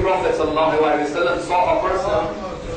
Prophet ﷺ saw a person.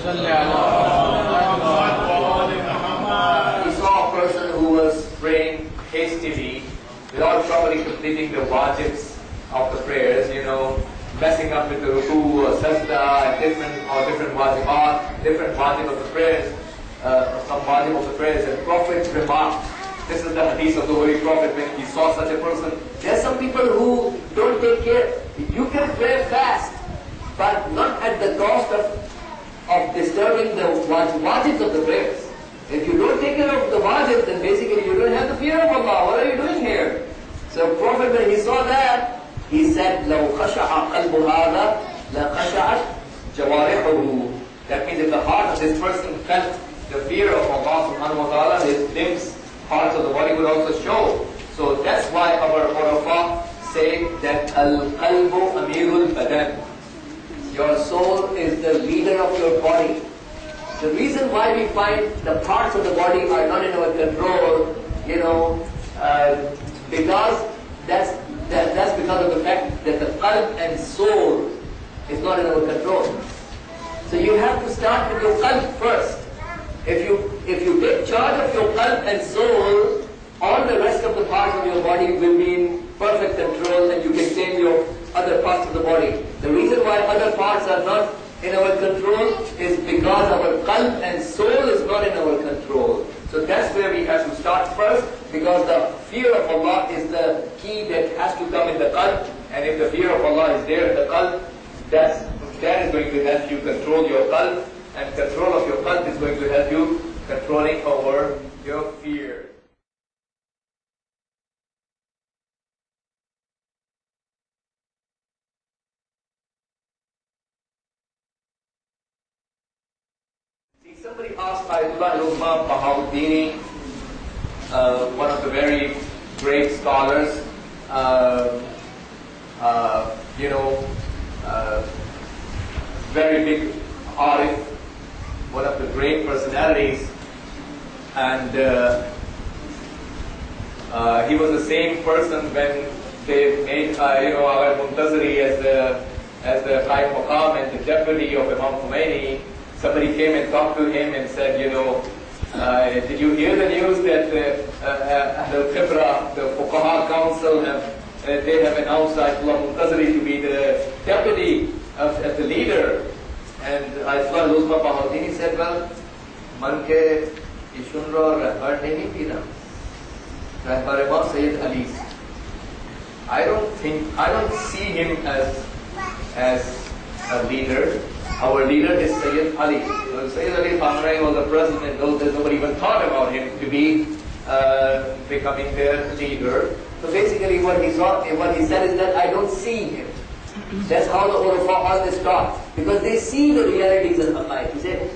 He saw a person who was praying hastily, without properly completing the wajibs of the prayers, messing up with the ruku or sajda and different wajibat, different wajib of the prayers, some wajib of the prayers. And Prophet remarked, this is the hadith of the Holy Prophet when he saw such a person. There are some people who don't take care. You can pray fast, but not at the cost of disturbing the wajibs of the prayers. If you don't take care of the wajibs, then basically you don't have the fear of Allah. What are you doing here? So Prophet, when he saw that, he said, لَوْ خَشَعَ قَلْبُ هَذَا لَخَشَعَتْ جَوَارِحُهُ. That means if the heart of this person felt the fear of Allah subhanahu wa ta'ala, his limbs, parts of the body would also show. So that's why our Urafa say that Al-Qalbu Amirul Badan. Your soul is the leader of your body. The reason why we find the parts of the body are not in our control, because that's because of the fact that the qalb and soul is not in our control. So you have to start with your qalb first. If you take charge of your qalb and soul, all the rest of the parts of your body will be in perfect control, and you can tame your other parts of the body. The reason why other parts are not in our control is because our qalb and soul is not in our control. So that's where we have to start first, because the fear of Allah is the key that has to come in the qalb, and if the fear of Allah is there in the qalb, that is going to help you control your qalb, and control of your qalb is going to help you controlling over your fear. Somebody asked Ayatollah Luqman Bahauddini, one of the very great scholars, very big arif, one of the great personalities, and he was the same person when they made our Muntaziri as the Qaim Maqam and the deputy of Imam Khomeini. Somebody came and talked to him and said, did you hear the news that the Khibra, the Fuqaha Council, they have announced Ayatollah Muntaziri to be the deputy as the leader? And Ayatollah Luqman Bahauddini said, well, man ke ishunro rahbar nahi pina. Rahbar Imam Sayyid Ali. I don't see him as a leader. Our leader is Sayyid Ali. Sayyid Ali Khamenei was the president. Nobody even thought about him to be becoming their leader. So basically what he said is that I don't see him. That's how the Urafa always talk. Because they see the realities of Haqaiq. He said,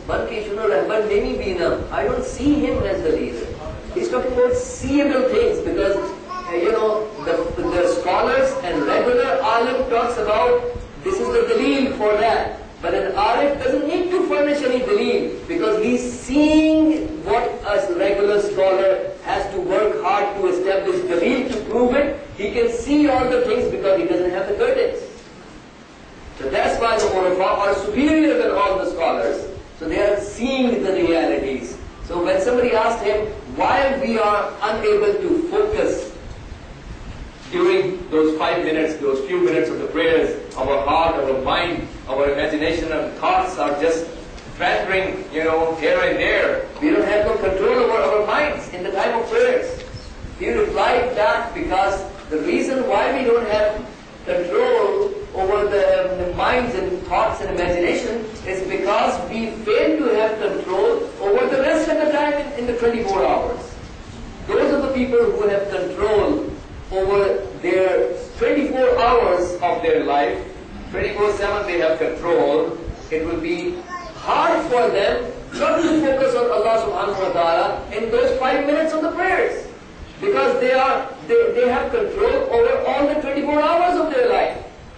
I don't see him as the leader. He's talking about seeable things, because the scholars and regular alim talks about this is the dalil for that. But an arif doesn't need to furnish any dalil, because he's seeing what a regular scholar has to work hard to establish dalil to prove it. He can see all the things because he doesn't have the curtains. So that's why the Urafa are superior than all the scholars. So they are seeing the realities. So when somebody asked him why we are unable to focus during those 5 minutes, those few minutes of the prayers, our heart, our mind, our imagination and thoughts are just wandering, here and there. We don't have no control over our minds in the time of prayers. He replied that because the reason why we don't have control over the minds and thoughts and imagination is because we fail to have control over the rest of the time in the 24 hours. Those are the people who have control over their 24 hours of their life. 24/7 they have control. It will be hard for them not to focus on Allah subhanahu wa ta'ala in those 5 minutes of the prayers, because they have control over all the 24 hours of their life.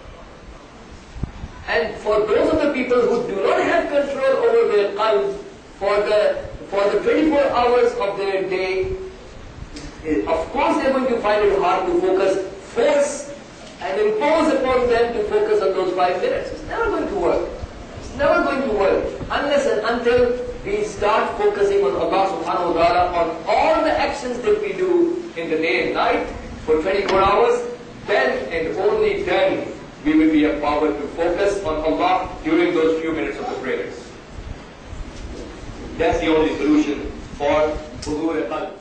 And for those of the people who do not have control over their qalb for the 24 hours of their day, of course they're going to find it hard to force and impose upon them to focus on those 5 minutes. It's never going to work. It's never going to work unless and until we start focusing on Allah subhanahu wa ta'ala on all the actions that we do in the day and night for 24 hours. Then and only then we will be empowered to focus on Allah during those few minutes of the prayers. That's the only solution for hudur al-qalb.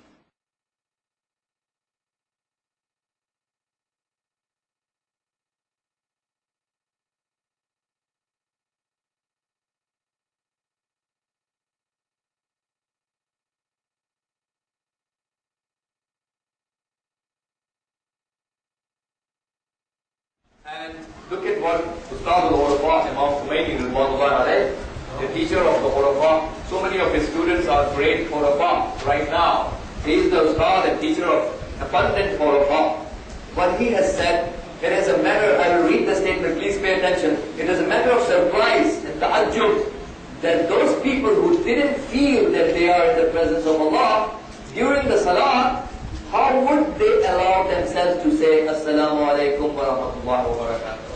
And look at what Ustad al-Urafa, Imam Khomeini, the teacher of the Urafa. So many of his students are great Urafa right now. He is the Ustad and teacher of abundant Urafa. What he has said, it is a matter, I will read the statement, please pay attention. It is a matter of surprise and ta'ajjub that those people who didn't feel that they are in the presence of Allah during the salah, how would they allow themselves to say Assalamu alaikum wa rahmatullahi wa barakatuh?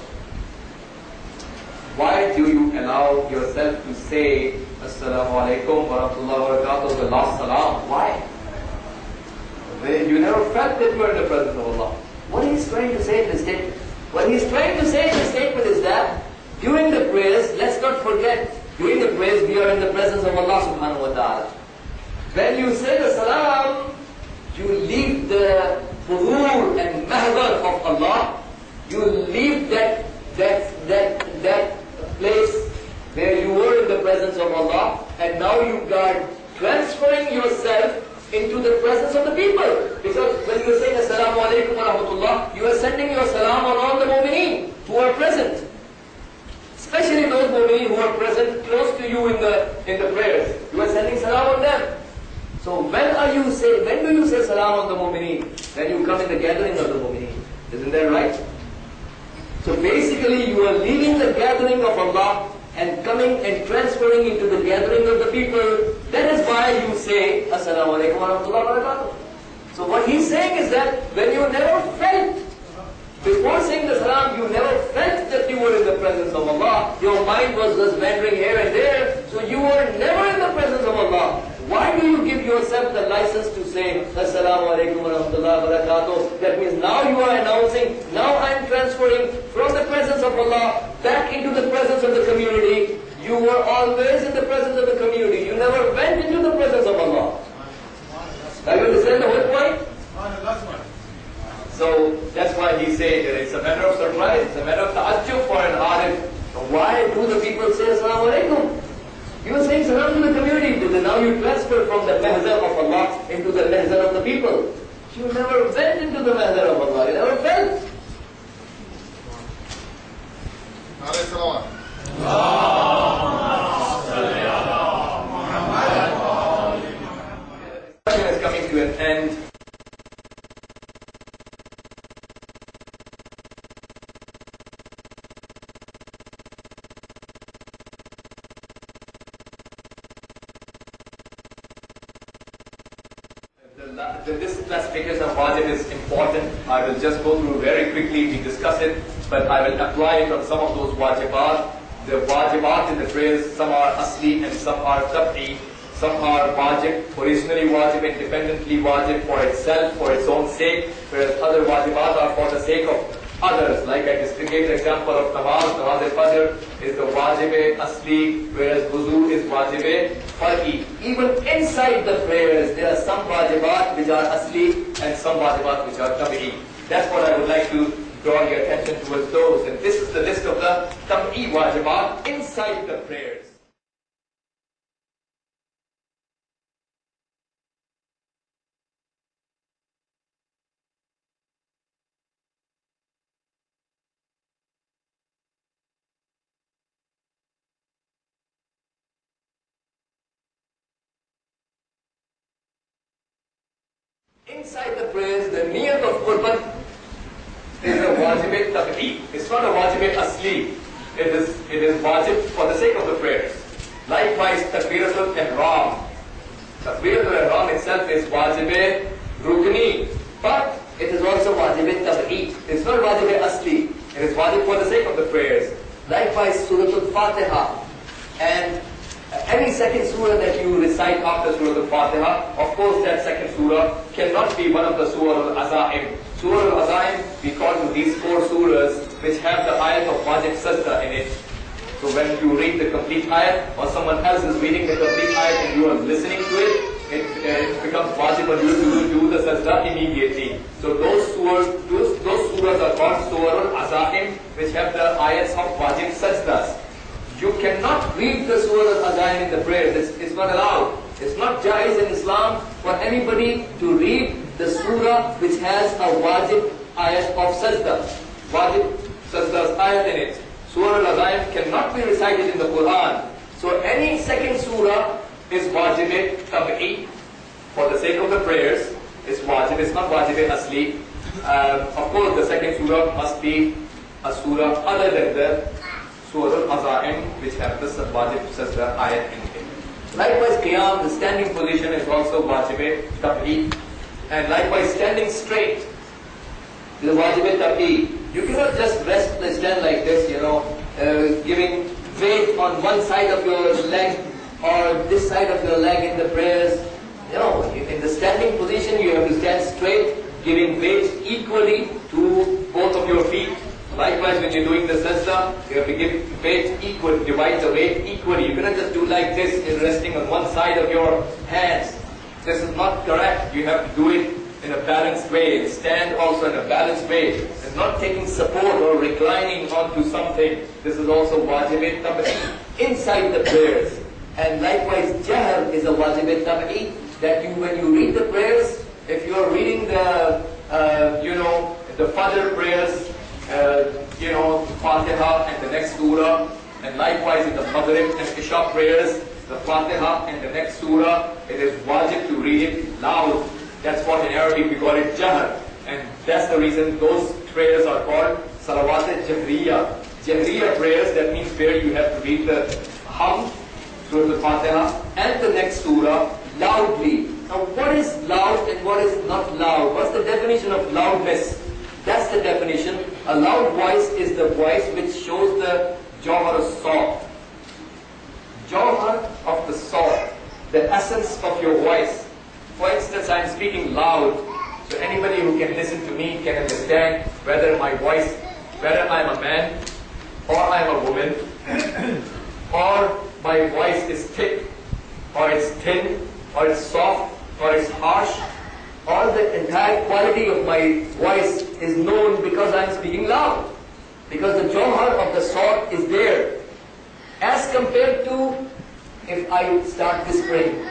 Why do you allow yourself to say Assalamu alaikum wa rahmatullahi wa barakatuh the last salam? Why? You never felt that you were in the presence of Allah. What he is trying to say in this statement? What he is trying to say in this statement is that during the prayers, let's not forget, during the prayers we are in the presence of Allah subhanahu wa ta'ala. When you say the salam, you leave the hudur and mahzar of Allah. You leave that place where you were in the presence of Allah, and now you are transferring yourself into the presence of the people. Because when you are saying Assalamu alaikum wa rahmatullah, you are sending your salam on all the mu'mineen who are present. Especially those mu'mineen who are present close to you in the prayers. You are sending salam on them. So when do you say salam on the mu'mineen? When you come in the gathering of the mu'mineen. Isn't that right? So basically you are leaving the gathering of Allah and coming and transferring into the gathering of the people. That is why you say Assalamu alaikum wa rahmatullahi wa barakatuh. So what he's saying is that when you never felt, before saying the salam, you never felt that you were in the presence of Allah. Your mind was just wandering here and there. So you were never in the presence of Allah. Why do you give yourself the license to say Assalamu alaikum wa rahmatullahi wa barakatuh? That means now you are announcing, now I am transferring from the presence of Allah back into the presence of the community. You were always in the presence of the community. You never went into the presence of Allah. Are you understand the whole point? So that's why he said that it's a matter of surprise, it's a matter of ta'ajjub for an arif. Why do the people say Assalamu alaikum? You are saying salam to the community, but now you transfer from the mahzar of Allah into the mahzar of the people. You never went into the mahzar of Allah, you never felt. The discussion is coming to an end. This classification of wajib is important. I will just go through very quickly, we discuss it, but I will apply it on some of those wajibat. The wajibat in the prayers, some are asli and some are tab'i. Some are wajib, originally wajib, independently wajib for itself, for its own sake, whereas other wajibat are for the sake of others. Like I just gave the example of namaz al-fajr is the wajib asli, whereas wuzu is wajib far'i. Even inside the prayers, there are some wajibat which are asli and some wajibat which are tab'i. That's what I would like to draw your attention towards those. And this is the list of the tab'i wajibat inside the prayers. Inside the prayers, the niyat of qurban is a wajib tab'i. It's not a wajib asli. It is wajib for the sake of the prayers. Likewise, takbiratul ihram. Takbiratul ihram itself is wajib rukni, but it is also wajib tab'i. It's not wajib asli. It is wajib for the sake of the prayers. Likewise, Surah Al-Fatiha. And any second surah that you recite after Surah Al-Fatiha, of course that second surah cannot be one of the Surah Al-Azaim. Surah Al-Azaim, we call to these 4 surahs which have the ayat of wajib sajda in it. So when you read the complete ayat, or someone else is reading the complete ayat and you are listening to it, it becomes wajib on you to do the sajda immediately. So those surahs are called Surah Al-Azaim, which have the ayats of wajib sajdas. You cannot read the Surah Al-Azaim in the prayers. It's not allowed. It's not jaiz in Islam for anybody to read the surah which has a wajib ayat of sajda. Wajib sajda's ayat in it. Surah Al-Azaim cannot be recited in the Quran. So any second surah is wajib tab'i for the sake of the prayers. It's wajib. It's not wajib asli. Of course, the second surah must be a surah other than the Surah Al-Azaim, which have the wajib sajda ayat in it. Likewise, qiyam, the standing position, is also wajib tab'i. And likewise, standing straight is wajib tab'i. You cannot just stand like this, giving weight on one side of your leg or this side of your leg in the prayers. In the standing position, you have to stand straight, giving weight equally to both of your feet. Likewise, when you're doing the sajda, you have to give weight equal, divide the weight equally. You cannot just do like this, resting on one side of your hands. This is not correct. You have to do it in a balanced way. Stand also in a balanced way. And not taking support or reclining onto something. This is also wajib tab'i inside the prayers. And likewise, jahr is a wajib tab'i, that when you read the prayers, if you are reading the Fajr prayers, Fatiha and the next surah, and likewise in the Maghrib and Isha prayers, the Fatiha and the next surah, it is wajib to read it loud. That's what in Arabic we call it jahr. And that's the reason those prayers are called salawat al-jahriya. Jahriya prayers, that means where you have to read the hum, Surah Al-Fatiha, and the next surah loudly. Now what is loud and what is not loud? What's the definition of loudness? That's the definition. A loud voice is the voice which shows the jawhar al-sawt. Jawhar of the sawt, the essence of your voice. For instance, I am speaking loud, so anybody who can listen to me can understand whether my voice, whether I am a man, or I am a woman, or my voice is thick, or it's thin, or it's soft, or it's harsh. All the entire quality of my voice is known because I am speaking loud. Because the jawhar of the sawt is there. As compared to if I start whispering.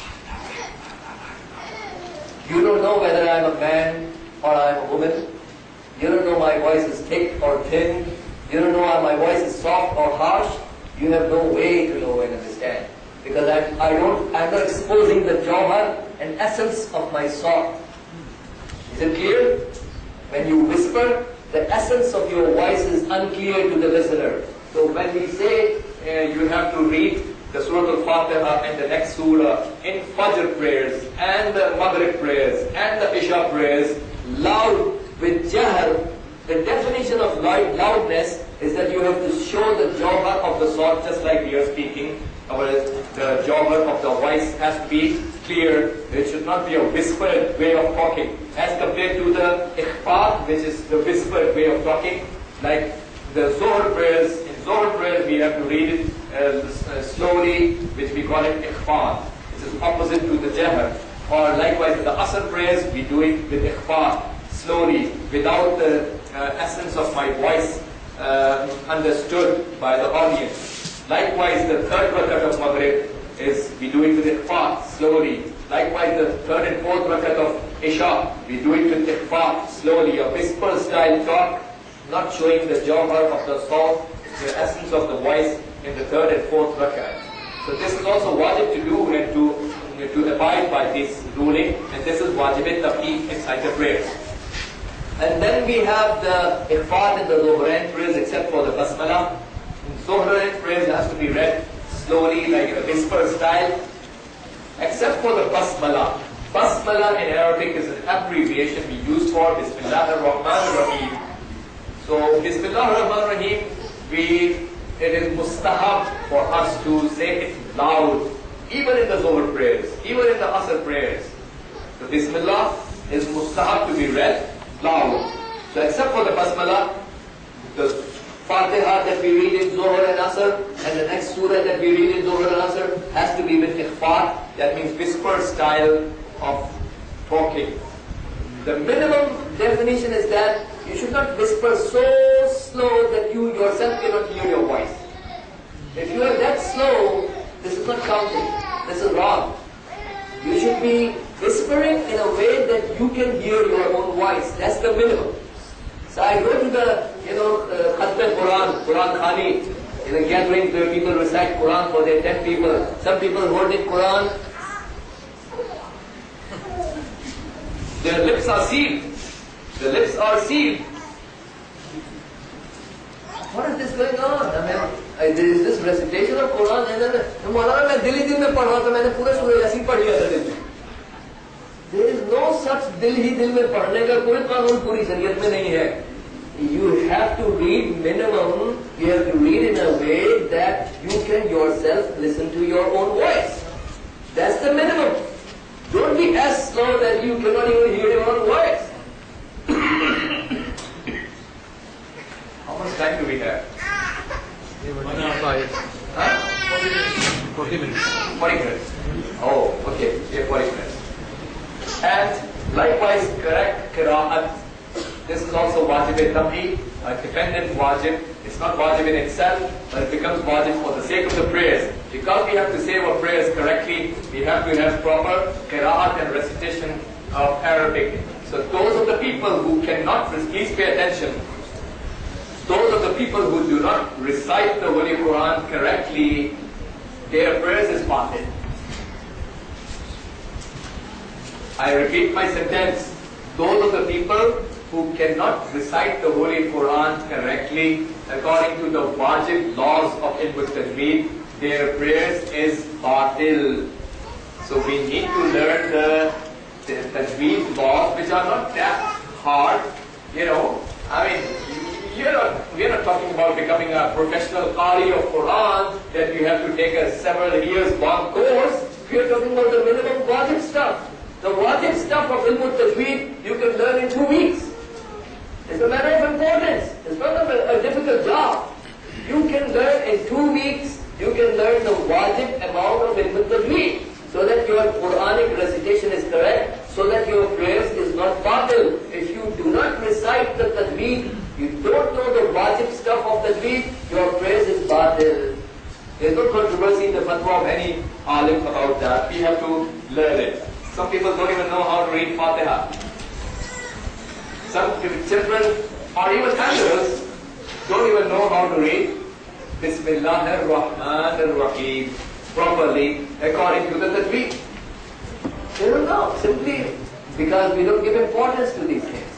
You don't know whether I am a man or I am a woman. You don't know my voice is thick or thin. You don't know my voice is soft or harsh. You have no way to know and understand. Because I'm not exposing the jawhar and essence of my sawt. Is it clear? When you whisper, the essence of your voice is unclear to the listener. So when we say you have to read the Surah Al-Fatiha and the next surah in Fajr prayers and the Maghrib prayers and the Isha prayers loud with jahr, the definition of loudness is that you have to show the jawhar of the sawt just like we are speaking. The jawhar of the voice has to be clear. It should not be a whispered way of talking. As compared to the ikhfa, which is the whispered way of talking, like the Zohar prayers. In Zohar prayers we have to read it slowly, which we call it ikhfa. It is opposite to the jahr. Or likewise in the Asr prayers we do it with ikhfa, slowly, without the essence of my voice understood by the audience. Likewise, the third rakat of Maghrib is we do it with ikhfa, slowly. Likewise, the third and fourth rakat of Isha, we do it with ikhfa, slowly. A whisper style talk, not showing the jawhar of the sawt, the essence of the voice in the third and fourth rakat. So this is also wajib to do and to abide by this ruling, and this is wajib tab'i inside the prayers. And then we have the ikhfa in the Zohrain prayers, except for the basmala. In Zohrain prayers it has to be read slowly, like in a whisper style, except for the basmala. Basmala in Arabic is an abbreviation we use for Bismillah ar-Rahman ar-Rahim. So, Bismillah ar-Rahman ar-Rahim, it is mustahab for us to say it loud, even in the Zohar prayers, even in the Asr prayers. So, Bismillah is mustahab to be read loud. So, except for the Basmala, the Fatiha that we read in Zohar and Asr, and the next surah that we read in Zohar and Asr has to be with ikhfa, that means whisper style of talking. The minimum definition is that you should not whisper so slow that you yourself cannot hear your voice. If you are that slow, this is not counting. This is wrong. You should be whispering in a way that you can hear your own voice. That's the minimum. So I go to the, Khatm Quran, Quran Khani, in a gathering where people recite Quran for their 10 people. Some people holding Quran, their lips are sealed. The lips are sealed. What is this going on? I mean, there is this recitation of Quran, and then, Maulana, मैं दिल ही दिल में पढ़ रहा था, मैंने पूरे सूरह यासीन पढ़ लिया था दिल में. There is no such दिल ही दिल में पढ़ने का कोई कानून पूरी शरीयत में नहीं है. You have to read minimum, you have to read in a way that you can yourself listen to your own voice. That's the minimum. Don't be as slow that you cannot even hear your own voice. How much time do we have? 1 hour 5. Huh? 40 minutes. 40 minutes. Oh, okay. We have 40 minutes. And likewise, correct qira'at. This is also wajib-e-tab'i, a dependent wajib. It's not wajib in itself, but it becomes wajib for the sake of the prayers. Because we have to say our prayers correctly, we have to have proper qira'at and recitation of Arabic. So those of the people who cannot, please pay attention, those of the people who do not recite the Holy Quran correctly, their prayers is batil. I repeat my sentence. Those of the people who cannot recite the Holy Quran correctly according to the wajib laws of ilm al-tajweed, their prayers is batil. So we need to learn the tajweed laws, which are not that hard. I mean, we are not talking about becoming a professional qari of Quran, that you have to take a several years long course. We are talking about the minimum wajib stuff. The wajib stuff of ilm al-tajweed you can learn in 2 weeks. It's a matter of importance. It's not a difficult job. You can learn in 2 weeks, you can learn the wajib amount of ilm al-tajweed, so that your Quranic recitation is correct, so that your prayers is not batil. If you do not recite the tajweed, you don't know the wajib stuff of tajweed, your prayers is batil. There's no controversy in the fatwa of any alim about that. We have to learn it. Some people don't even know how to read Fatiha. Some children or even adults don't even know how to read Bismillah ar-Rahman ar-Rahim properly according to the tajweed. They don't know, simply because we don't give importance to these things.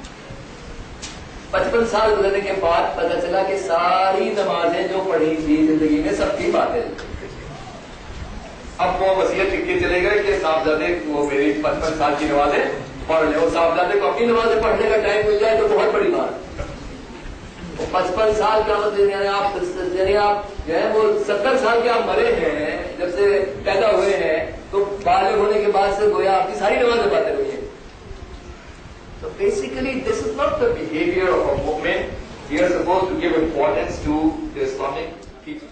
55 साल गुजरने के बाद पता चला कि सारी नमाजें जो पढ़ी थी जिंदगी में सबकी बातें. अब वो वसीयत लिख के चले गए कि साहबजादे वो मेरी 55 साल की नमाजें पढ़ ले. वो साहबजादे को अपनी नमाजें पढ़ने का टाइम मिल जाए तो बहुत बड़ी बात. 55 साल का मतलब आप जो है वो 70 साल के आप मरे हैं, जब से पैदा हुए हैं, तो बालिग होने के बाद से गोया आपकी सारी नमाजें पढ़ते हुई हैं. So basically this is not the behavior of a mu'min. We are supposed to give importance to the Islamic teaching.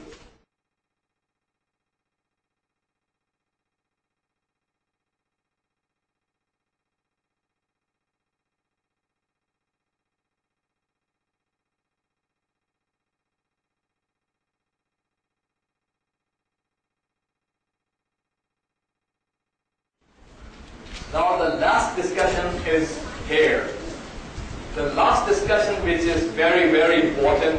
Now the last discussion is here. The last discussion, which is very, very important,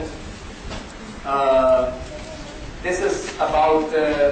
this is about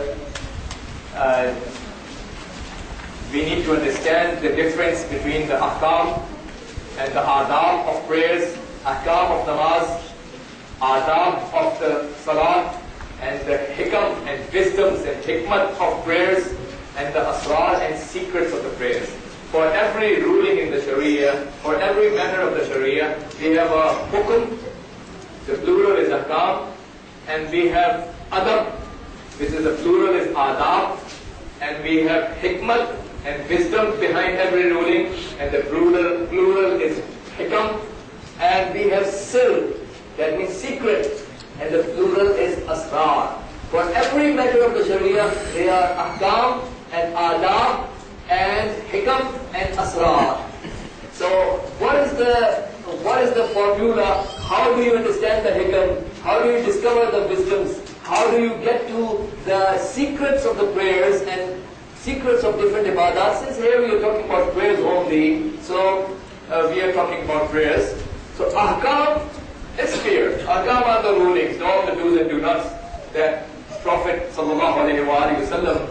we need to understand the difference between the ahkam and the adab of prayers, ahkam of namaz, adab of the salat, and the hikam and wisdoms and hikmat of prayers, and the asrar and secrets of the prayers. For every ruling in the Sharia, for every matter of the Sharia, we have a hukum, the plural is ahkam, and we have adab, which is the plural is adab, and we have hikmat and wisdom behind every ruling, and the plural is hikam, and we have sir, that means secret, and the plural is asrar. For every matter of the Sharia, they are ahkam and adab and hikam and asrar. So what is the formula? How do you understand the hikam? How do you discover the wisdoms? How do you get to the secrets of the prayers and secrets of different ibadats? Since here we are talking about prayers only, so we are talking about prayers. So ahkam is clear. Ahkam are the rulings, all the do's and do nots that Prophet sallallahu alaihi wasallam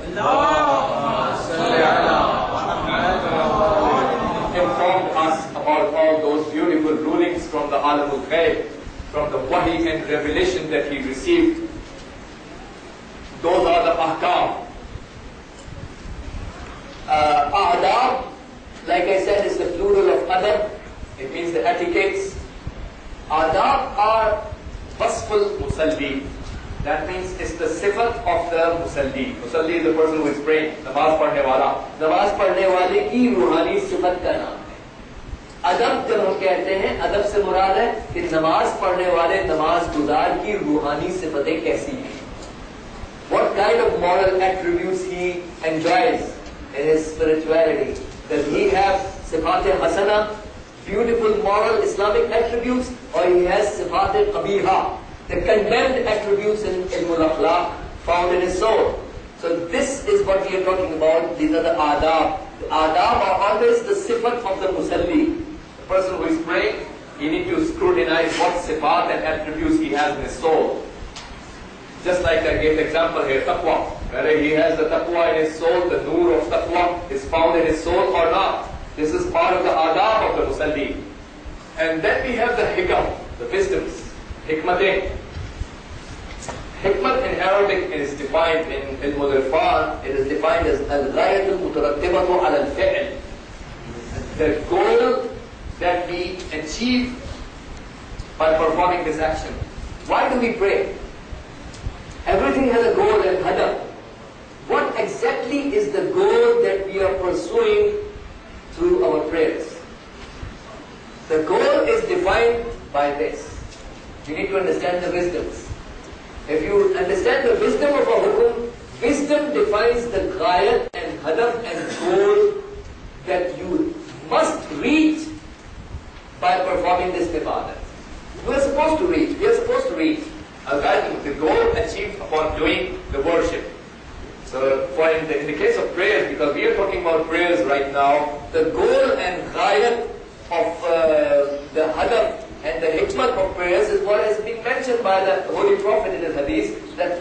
informed us about all those beautiful rulings from the alamul ghaib, from the wahi and revelation that he received. Those are the ahkam. Adab, like I said, is the plural of adab. It means the etiquettes. Adab are wasful musalli. That means it's the sifat of the musalli. Musalli is the person who is praying. Namaz padhne wala. Namaz padhne wale ki ruhani sifat ka naam hai. Adab jab hum kehte hain, adab se murad hai ki namaz padhne wale namaz guzar ki ruhani sifatein kaisi hain. What kind of moral attributes he enjoys in his spirituality? Does he have sifat-e-hasana, beautiful moral Islamic attributes, or he has sifat-e-qabiha, the condemned attributes in ilmul akhlaq found in his soul? So this is what we are talking about. These are the adab. The adab are always the sifat of the musalli. The person who is praying, he needs to scrutinize what sifat and attributes he has in his soul. Just like I gave the example here, taqwa. Whether he has the taqwa in his soul, the nur of taqwa is found in his soul or not. This is part of the adab of the musalli. And then we have the hikam, the wisdoms, hikmatain. Hikmat in Arabic is defined in ilm al-irfan, it is defined as al-ghayat al-mutarattibatu ala al-fi'l. The goal that we achieve by performing this action. Why do we pray? Everything has a goal and hadaf. What exactly is the goal that we are pursuing through our prayers? The goal is defined by this. You need to understand the wisdoms. If you understand the wisdom of a hukum, wisdom defines the ghayat and hadaf and goal that you must reach by performing this ibadah. We are supposed to reach. We are supposed to reach. The goal achieved upon doing the worship. So, in the case of prayers, because we are talking about prayers right now, the goal and ghayat of the hadaf and the hikmat of prayers is what has been mentioned by the Holy Prophet in his hadith, that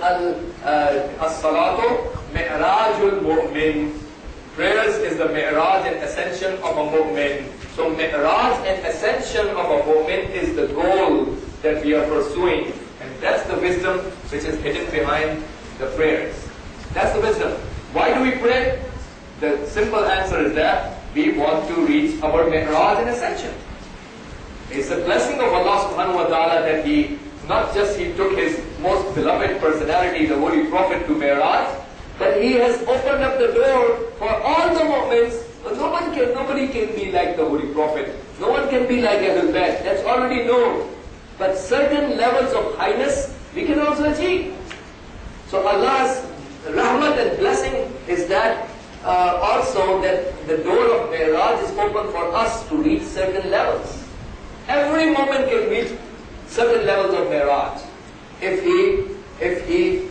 as-salatu mi'rajul mu'min. Prayers is the mi'raj and ascension of a mu'min. So mi'raj and ascension of a mu'min is the goal that we are pursuing. And that's the wisdom which is hidden behind the prayers. That's the wisdom. Why do we pray? The simple answer is that we want to reach our mi'raj and ascension. It's a blessing of Allah subhanahu wa ta'ala that He took His most beloved personality, the Holy Prophet, to mi'raj, but He has opened up the door for all the mu'mins. Nobody can be like the Holy Prophet. No one can be like Ahlul Bayt. That's already known. But certain levels of highness we can also achieve. So Allah's rahmat and blessing is that also that the door of mi'raj is open for us to reach certain levels. Every moment can reach certain levels of mi'raj. If he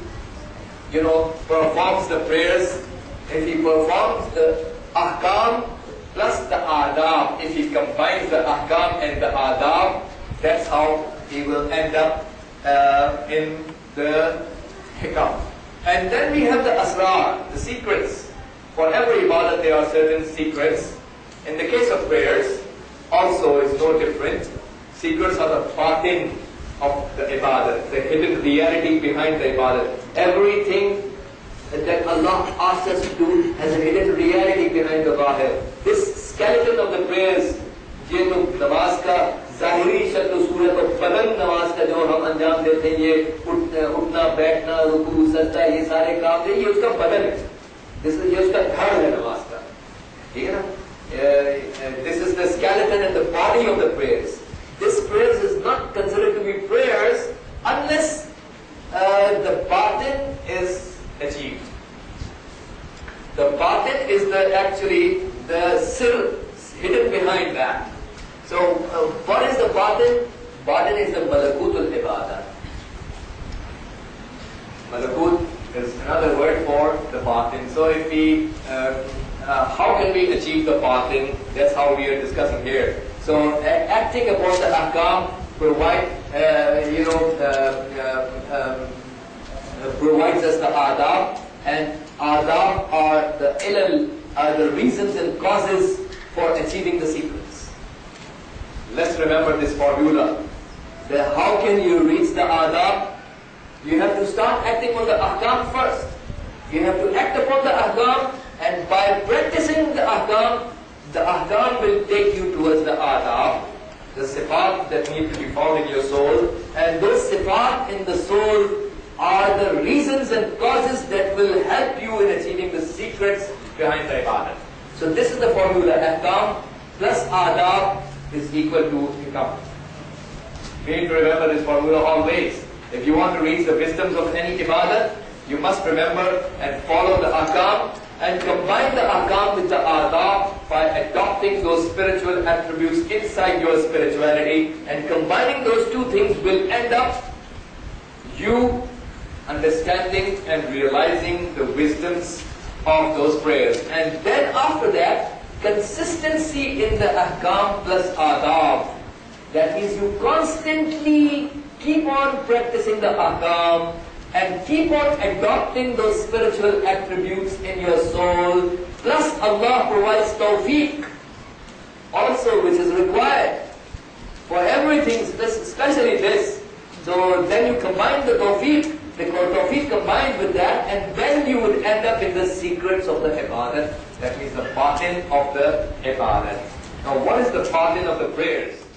performs the prayers, if he performs the ahkam plus the adab, if he combines the ahkam and the adab, that's how he will end up in the hikam. And then we have the asrar, the secrets. For every ibadah there are certain secrets. In the case of prayers, also is no different. Secrets are the batin of the ibadah, the hidden reality behind the ibadah. Everything that Allah asks us to do has a hidden reality behind the zahir. This skeleton of the prayers, ये तो नमाज का ज़ाहिरी शक्ल सूरत और बदन नमाज का जो हम अंजाम देते हैं, ये उठना बैठना रुकू सजदा ये सारे काम ये उसका बदन है, ये उसका धड़ है नमाज का, ठीक है ना? This is the skeleton and the body of the prayers. This prayers is not considered to be prayers unless the batin is achieved. The batin is actually the sir hidden behind that. So what is the batin? Batin is the malakutul ibadah. Malakut is another word for the batin. So if we, how can we achieve the batin? That's how we are discussing here. So acting upon the ahkam provides us the adab, and adab are the ilal, are the reasons and causes for achieving the secrets. Let's remember this formula. That how can you reach the adab? You have to start acting on the ahkam first. You have to act upon the ahkam, and by practicing the ahkam will take you towards the adab, the sifat that need to be found in your soul, and those sifat in the soul are the reasons and causes that will help you in achieving the secrets behind the ibadah. So this is the formula. Ahkam plus adab is equal to hikam. We need to remember this formula always. If you want to reach the wisdoms of any ibadah, you must remember and follow the ahkam and combine the ahkam with the adab by adopting those spiritual attributes inside your spirituality, and combining those two things will end up you understanding and realizing the wisdoms of those prayers. And then after that, consistency in the ahkam plus adab. That means you constantly keep on practicing the ahkam and keep on adopting those spiritual attributes in your soul. Plus Allah provides tawfiq also, which is required for everything, especially this. So then you combine the tawfiq combined with that, and then you would end up in the secrets of the ibadah. That means the batin of the ibadah. Now what is the batin of the prayers?